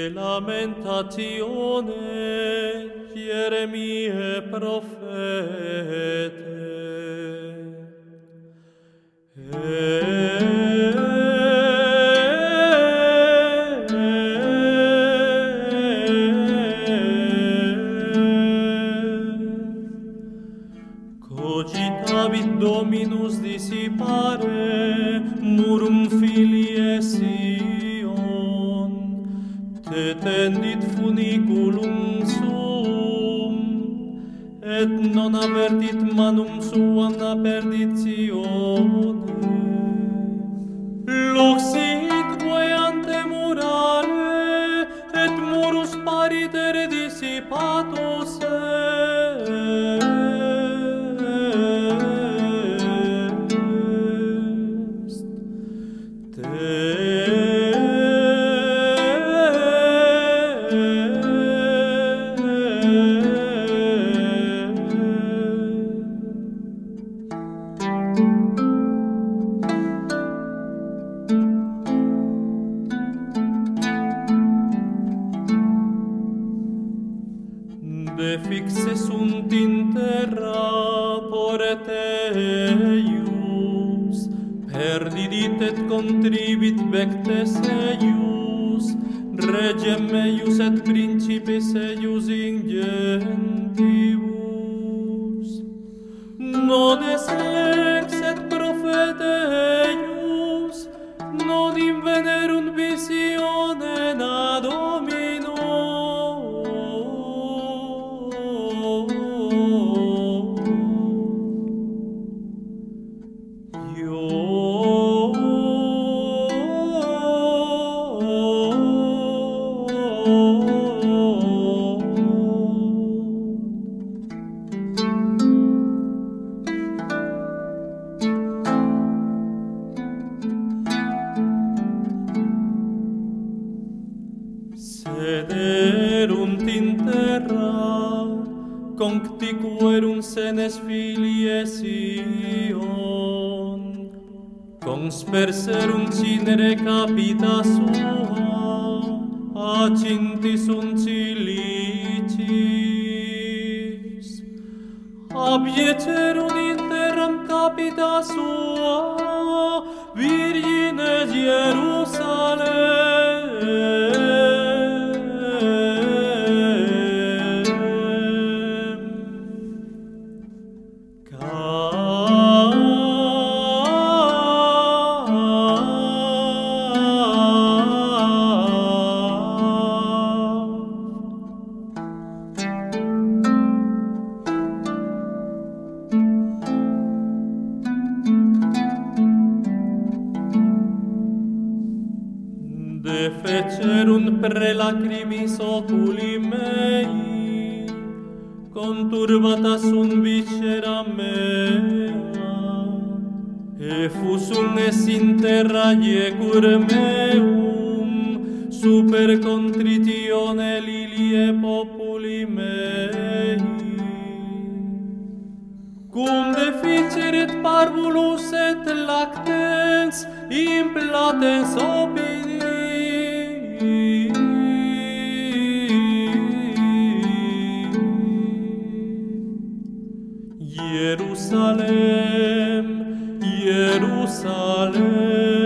Lamentazione Jeremie profete. Cogitavit Dominus dissipare murum filii Sion, tetendit funiculum sum, et non avertit manum suam a perditione. Luxit ante murare, et murus paritere dissipatus est. De fixe sunt in terra poreteius, perdidit et contribit vectes eius, regem eius et principes eius ingentibus. Non es lex et profete eius, non invenerunt visionem ad Domino. Sederunt in terra, conctiquerunt senes filii Sion, consperserunt cinere capita sua, acinti sunt cilicis, abiecerunt in terram capita sua, Virgine Jerusalem. Defecerunt prelacrimis oculi mei, conturbata sunt viscera mea, effusum es in terra iecur meum, super contritione lilie populi mei. Cum deficeret parvulus et lactens, implatens opidi, Jerusalem, Jerusalem.